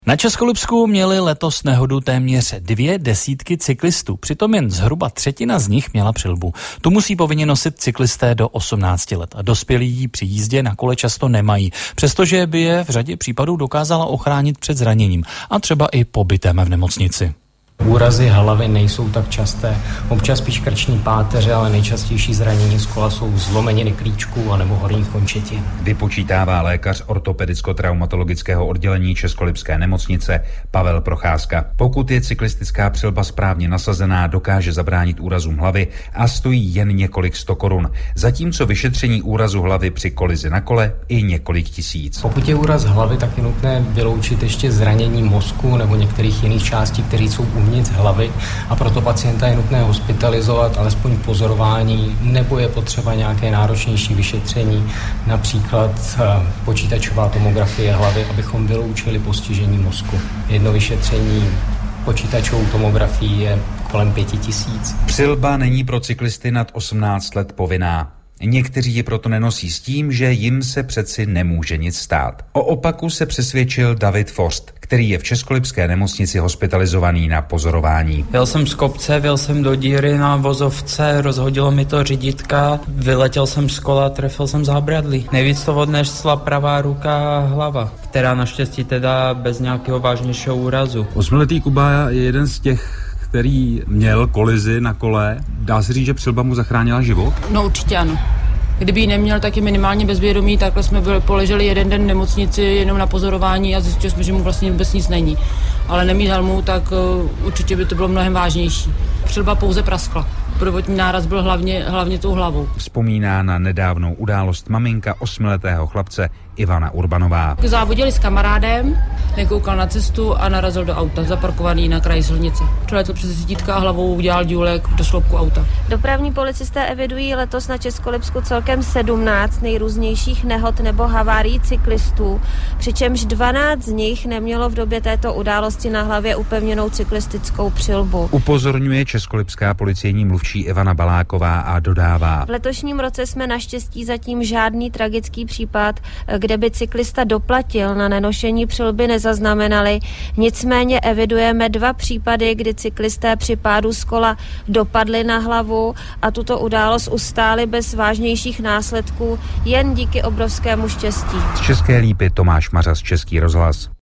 Na Českolipsku měli letos nehodu téměř 200 cyklistů, přitom jen zhruba třetina z nich měla přilbu. Tu musí povinně nosit cyklisté do 18 let a dospělí ji při jízdě na kole často nemají, přestože by je v řadě případů dokázala ochránit před zraněním a třeba i pobytem v nemocnici. Úrazy hlavy nejsou tak časté, občas spíš krční páteře, ale nejčastější zranění z kola jsou zlomeniny klíčků anebo horních končetin. Vypočítává lékař ortopedicko-traumatologického oddělení Českolipské nemocnice Pavel Procházka. Pokud je cyklistická přilba správně nasazená, dokáže zabránit úrazům hlavy a stojí jen několik 100 korun, zatímco vyšetření úrazu hlavy při kolizi na kole i několik tisíc. Pokud je úraz hlavy, tak je nutné vyloučit ještě zranění mozku nebo některých jiných částí, které jsou uvnitř hlavy, a proto pacienta je nutné hospitalizovat, alespoň pozorování, nebo je potřeba nějaké náročnější vyšetření, například počítačová tomografie hlavy, abychom vyloučili postižení mozku. Jedno vyšetření počítačovou tomografií je kolem 5 000. Přilba není pro cyklisty nad 18 let povinná. Někteří ji proto nenosí s tím, že jim se přeci nemůže nic stát. O opaku se přesvědčil David Forst, který je v Českolipské nemocnici hospitalizovaný na pozorování. Jel jsem z kopce, vjel jsem do díry na vozovce, rozhodilo mi to řídítka, vyletěl jsem z kola, trefil jsem zábradlí. Nejvíc to odnesla pravá ruka a hlava, která naštěstí teda bez nějakého vážnějšího úrazu. 8letý Kuba je jeden z těch, který měl kolizi na kole. Dá se říct, že přilba mu zachránila život? No určitě ano. Kdyby ji neměl, tak je minimálně bezvědomí, takhle jsme poleželi jeden den v nemocnici jenom na pozorování a zjistili jsme, že mu vlastně vůbec nic není. Ale nemít helmu, tak určitě by to bylo mnohem vážnější. Přilba pouze praskla. Prvotní náraz byl hlavně tou hlavou. Vzpomíná na nedávnou událost maminka 8letého chlapce Ivana Urbanová. Závodili s kamarádem, nekoukal na cestu a narazil do auta, zaparkovaný na kraji silnice. Přeletl přes řídítka a hlavou udělal důlek do sloupku auta. Dopravní policisté evidují letos na Českolipsku celkem 17 nejrůznějších nehod nebo havárií cyklistů, přičemž 12 z nich nemělo v době této události na hlavě upevněnou cyklistickou přilbu. Upozorňuje českolipská policejní mluvčí Ivana Baláková a dodává: V letošním roce jsme naštěstí zatím žádný tragický případ, kde by cyklista doplatil na nenošení přilby, nezaznamenali. Nicméně evidujeme 2 případy, kdy cyklisté při pádu z kola dopadli na hlavu a tuto událost ustáli bez vážnějších následků jen díky obrovskému štěstí. Z České Lípy Tomáš Mařas, Český rozhlas.